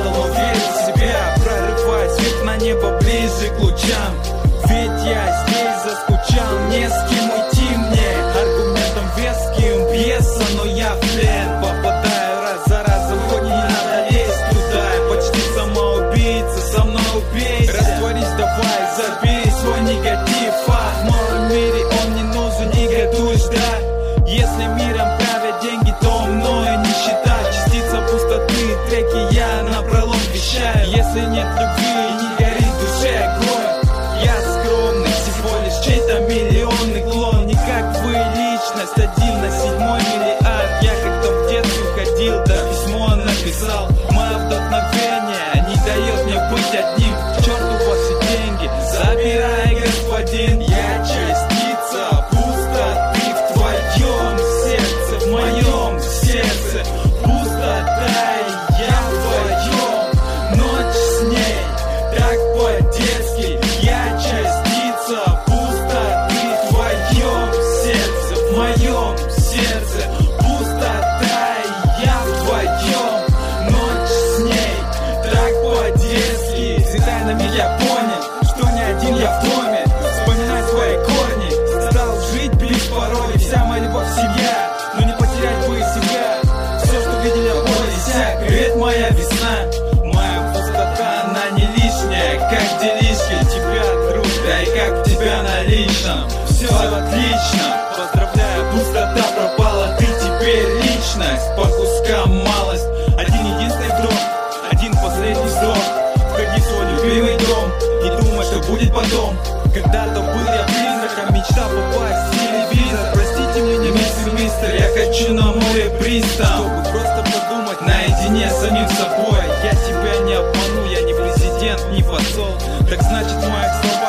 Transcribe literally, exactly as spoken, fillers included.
мало, но верю в себя. Прорывай свет на небо ближе к лучам. Ведь я здесь заскучал, не с кем уйти мне. Аргументом веским пьеса, но я в плен попадаю раз за разом, хоть не надо лезть туда. Почти самоубийца, со мной убейся. Растворись, давай, забей свой негатив. А в моем мире он не нужен, негодуешь, да? Если миром правят деньги, то мною не считай. Частица пустоты, треки я напролом вещаю. Если нет любви, не горит в душе огонь. Я скромный, всего лишь чей-то миллионный клон. Не как вы, личность, один на седьмой миллиард. Я как-то в детстве ходил, да письмо написал. Мое вдохновение не дает мне быть одним. К черту ваши деньги, забирай, господин. Я частица пустоты в твоем сердце, в моем сердце. Пустота, я в твоем, ночь с ней, так по-детски. Я частица пустоты в твоем сердце, в моем сердце. Пустота, я в твоем, ночь с ней, так по-детски. Взятай на меня, понял, что не один я в доме. Вспоминай свои корни, стал жить близ пороги. Вся моя любовь семья, но не потерять бы себя. Все, что видели, я поле сяк. Привет, моя весна, моя пустота, она не лишняя. Как делишки, тебя, друг, да и как у тебя на личном. Все отлично, поздравляю, пустота пропала. Ты теперь личность, по кускам малость. Один единственный вдох, один последний вздох. Входи в свой любимый дом, не думай, что будет потом. Когда-то был я призраком, мечта попасть в телевизор. Простите мне, мистер, мистер, я хочу на море пристав, чтобы просто подумать наедине с самим собой. Я тебя не обману, я не президент, не посол. Так значит, моих слов